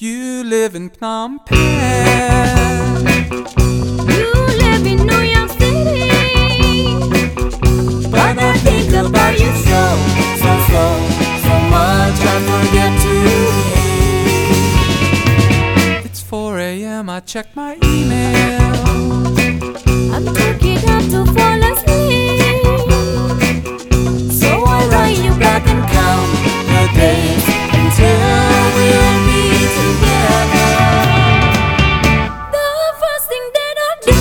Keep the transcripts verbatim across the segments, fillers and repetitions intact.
You live in Phnom Penh. You live in New York City. But I think about you so, so, so, so much I forget to eat. It's four a m I check my email. I'm too geeked up to fall asleep, So I write you back and count the days until we'll be together. the first thing that I do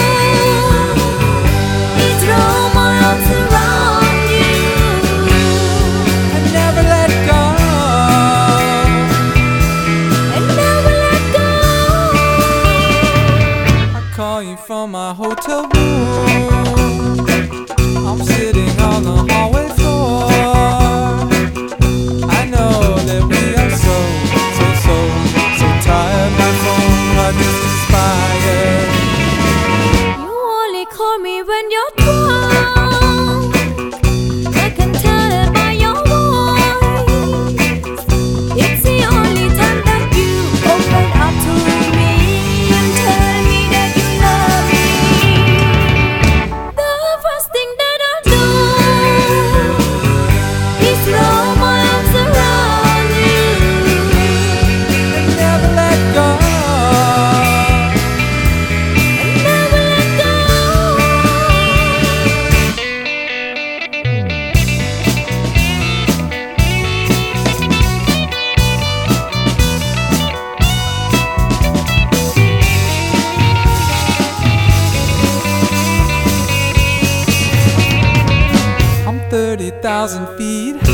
is throw my arms around you And never let go. and never let go. I call you from my hotel room. I'm sitting on the hallway floor. I know that we are so, so, so, so tired. My phone card just expired. You only call me when you're drunk. I can tell it by your voice. It's the only time that you open up to me and tell me that you love me. The first thing that I do is throw my arms around you And never let go. and never let go. I'm thirty thousand feet